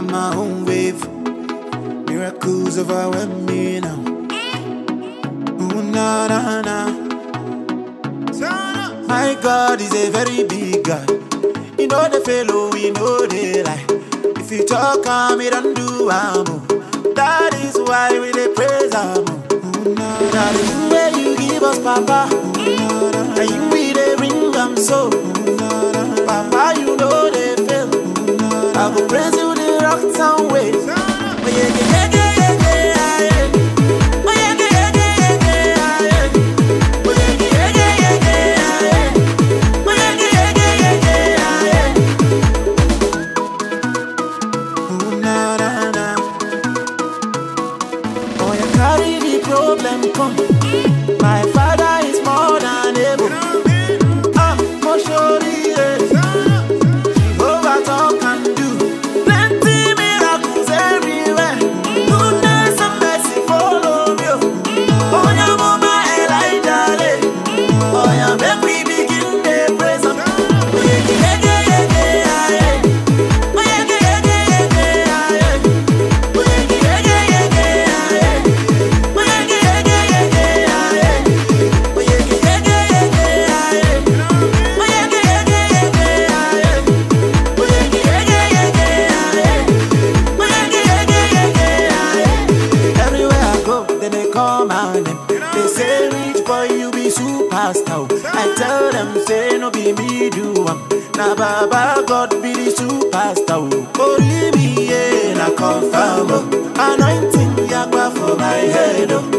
my own wave. Miracles overwhelm me now. Ooh, na na na. My God is a very big God. You know the fellow, we know they lie. If you talk, he don't do amo. That is why we dey praise am. That is the way you give us, Papa. And you we dey bring am so. Papa, you know they fail. I go praise you the rock town way. Oh yeah, yeah, yeah, yeah, yeah, yeah. Oh yeah, yeah, yeah, yeah, yeah, yeah. Oh yeah, yeah, yeah, yeah, yeah, yeah. Oh yeah, yeah, yeah, yeah, yeah, yeah. Ooh, na na na. Oh, you carry the problem come. My Father is more than able. For sure he is. Jehovah talk and do. Plenty miracles everywhere. Goodness and mercy follow you. Oh, yeah, Mama Elijah. Oh, yeah, make we begin the praise him. Oh, yeah, yeah, yeah, yeah, yeah, yeah. Oh, yeah, yeah, yeah, yeah, yeah, yeah. Oh, yeah, yeah, yeah, yeah, yeah, yeah. Oh, yeah, yeah, yeah, yeah, yeah, yeah. Oh, yeah, yeah, yeah, yeah, yeah, yeah. Oh, yeah, yeah, yeah, yeah, yeah, yeah. Oh, yeah, yeah, yeah, yeah, yeah, yeah. Everywhere I go, then they call my name. They say, rich boy, you be superstar. I tell them, say, no be me do am. Na Baba God be the superstar. Only me, yeah, na confirm. Anointing, yagba for my head.